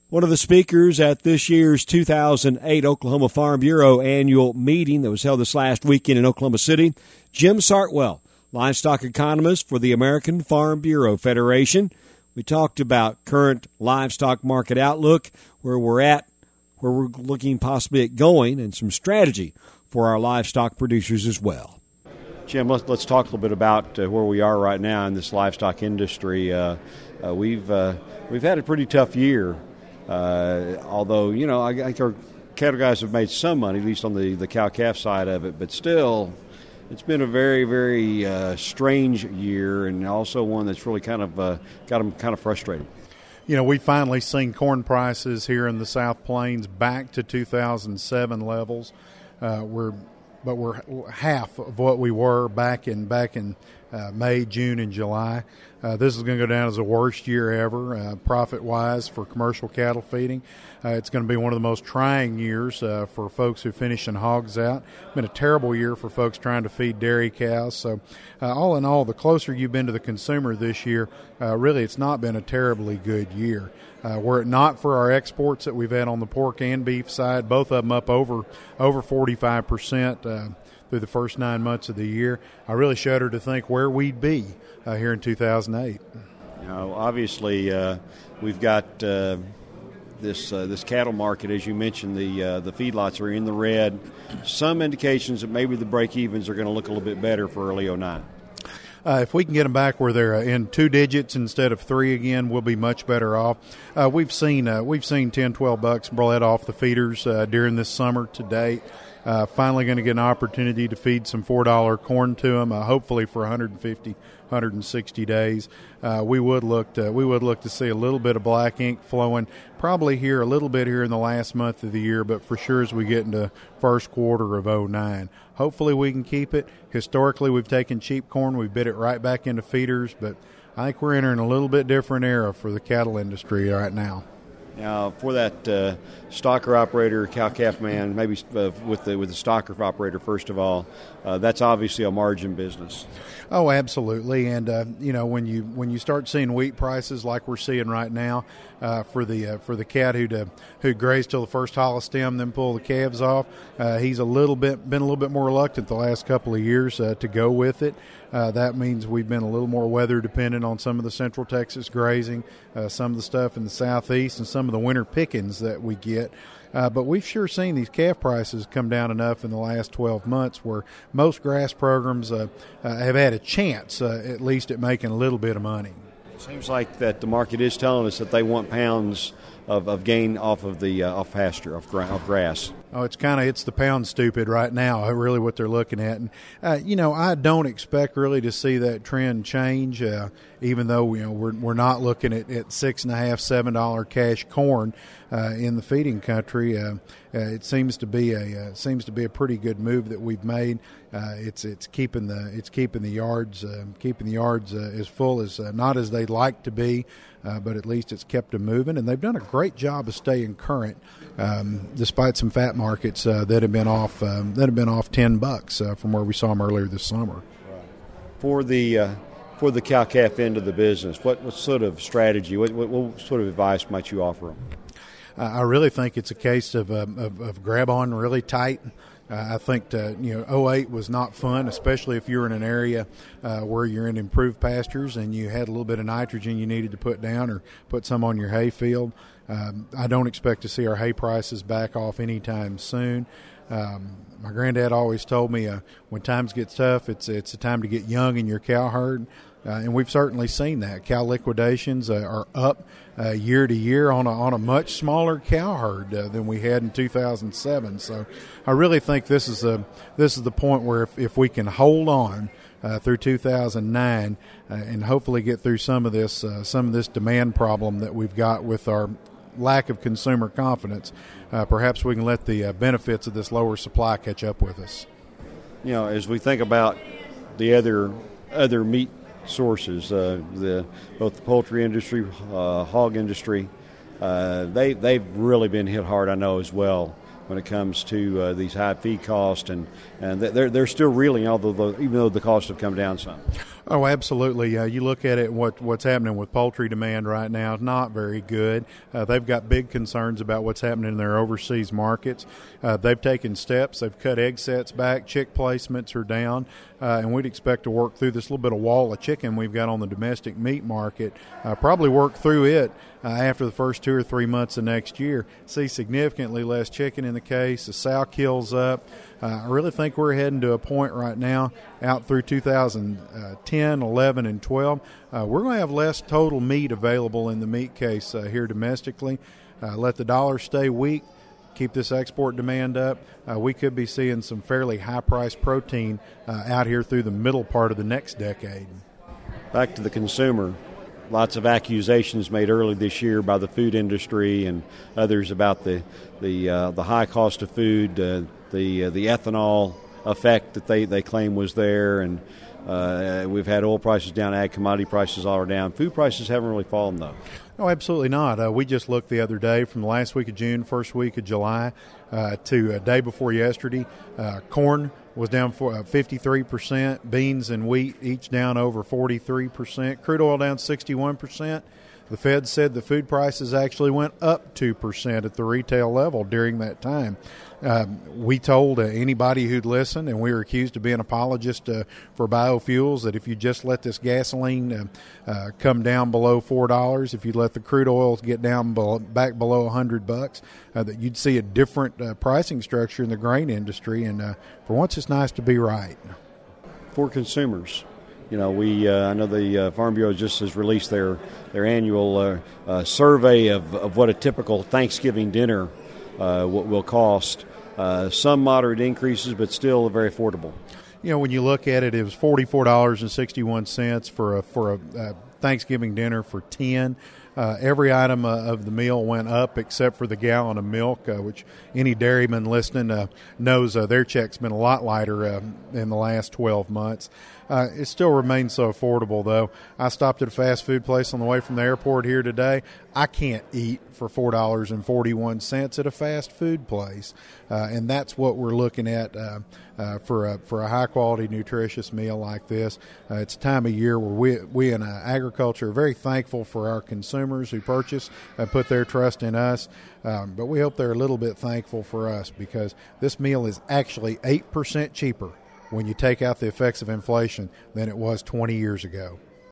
One of the speakers at this year's 2008 Oklahoma Farm Bureau annual meeting that was held this last weekend in Oklahoma City, Jim Sartwell, livestock economist for the American Farm Bureau Federation. We talked about current livestock market outlook, where we're at, where we're looking possibly at going, and some strategy for our livestock producers as well. Jim, let's talk a little bit about where we are right now in this livestock industry. We've had a pretty tough year. Although, I think our cattle guys have made some money, at least on the cow-calf side of it, but still, it's been a very, very strange year, and also one that's really kind of got them kind of frustrated. We've finally seen corn prices here in the South Plains back to 2007 levels. We're half of what we were back in May, June, and July. This is going to go down as the worst year ever, profit-wise, for commercial cattle feeding. It's going to be one of the most trying years for folks who finish in hogs out. It's been a terrible year for folks trying to feed dairy cows. So all in all, the closer you've been to the consumer this year, really it's not been a terribly good year. Were it not for our exports that we've had on the pork and beef side, both of them up over 45%, through the first 9 months of the year, I really shudder to think where we'd be here in 2008. Obviously, we've got this cattle market, as you mentioned. The feedlots are in the red. Some indications that maybe the break-evens are going to look a little bit better for early 2009. If we can get them back where they're in 2 digits instead of 3 again, we'll be much better off. We've seen $10-12 bled off the feeders during this summer to date. Finally going to get an opportunity to feed some $4 corn to them, hopefully for 150, 160 days. We would look to see a little bit of black ink flowing, probably here a little bit here in the last month of the year, but for sure as we get into first quarter of 2009. Hopefully we can keep it. Historically, we've taken cheap corn, we've bid it right back into feeders, but I think we're entering a little bit different era for the cattle industry right now. Now, for that stocker operator, cow-calf man, maybe with the stocker operator first of all, that's obviously a margin business. Oh, absolutely. And when you start seeing wheat prices like we're seeing right now, for the cat who grazed till the first hollow stem, then pull the calves off, he's been a little bit more reluctant the last couple of years to go with it. That means we've been a little more weather dependent on some of the Central Texas grazing, some of the stuff in the southeast, and some of the winter pickings that we get. But we've sure seen these calf prices come down enough in the last 12 months where most grass programs have had a chance, at least, at making a little bit of money. It seems like that the market is telling us that they want pounds of gain off of the off pasture, off grass. Oh, it's the pound stupid right now, really what they're looking at. And, I don't expect really to see that trend change, even though, we're not looking at $6.50, $7 cash corn in the feeding country. It seems to be a pretty good move that we've made. It's keeping the yards as full as not as they'd like to be, but at least it's kept them moving, and they've done a great job of staying current, despite some fat markets that have been off $10 from where we saw them earlier this summer. For the cow-calf end of the business, what sort of strategy, what sort of advice might you offer them? I really think it's a case of grab on really tight. I think 2008 was not fun, especially if you're in an area where you're in improved pastures and you had a little bit of nitrogen you needed to put down or put some on your hay field. I don't expect to see our hay prices back off anytime soon. My granddad always told me when times get tough, it's a time to get young in your cow herd. And we've certainly seen that. Cow liquidations are up year to year on a much smaller cow herd than we had in 2007. So I really think this is the point where if we can hold on through 2009 and hopefully get through some of this demand problem that we've got with our lack of consumer confidence, perhaps we can let the benefits of this lower supply catch up with us. As we think about the other meat sources, both the poultry industry, hog industry, they've really been hit hard, I know, as well when it comes to these high feed costs, and they're still reeling, even though the costs have come down some. Oh, absolutely. You look at it, what's happening with poultry demand right now, not very good. They've got big concerns about what's happening in their overseas markets. They've taken steps. They've cut egg sets back. Chick placements are down. And we'd expect to work through this little bit of wall of chicken we've got on the domestic meat market, probably work through it after the first 2 or 3 months of next year. See significantly less chicken in the case. The sow kill's up. I really think we're heading to a point right now out through 2010, 11, and 12. We're going to have less total meat available in the meat case here domestically. Let the dollar stay weak. Keep this export demand up, we could be seeing some fairly high-priced protein out here through the middle part of the next decade. Back to the consumer. Lots of accusations made early this year by the food industry and others about the high cost of food, the ethanol effect that they claim was there, and we've had oil prices down, ag commodity prices all are down. Food prices haven't really fallen, though. No, absolutely not. We just looked the other day from the last week of June, first week of July, to a day before yesterday. Corn was down for 53%, beans and wheat each down over 43%, crude oil down 61%. The Fed said the food prices actually went up 2% at the retail level during that time. We told anybody who'd listen, and we were accused of being apologists for biofuels, that if you just let this gasoline come down below $4, if you let the crude oils get down back below $100, that you'd see a different pricing structure in the grain industry. And for once, it's nice to be right. For consumers. You know, I know the Farm Bureau just has released their annual survey of what a typical Thanksgiving dinner will cost. Some moderate increases, but still very affordable. You know, when you look at it, it was $44.61 for a Thanksgiving dinner for 10. Every item of the meal went up except for the gallon of milk, which any dairyman listening knows their check's been a lot lighter in the last 12 months. It still remains so affordable, though. I stopped at a fast food place on the way from the airport here today. I can't eat for $4.41 at a fast food place, and that's what we're looking at for a high-quality, nutritious meal like this. It's a time of year where we in agriculture are very thankful for our consumers who purchase and put their trust in us, but we hope they're a little bit thankful for us because this meal is actually 8% cheaper when you take out the effects of inflation than it was 20 years ago.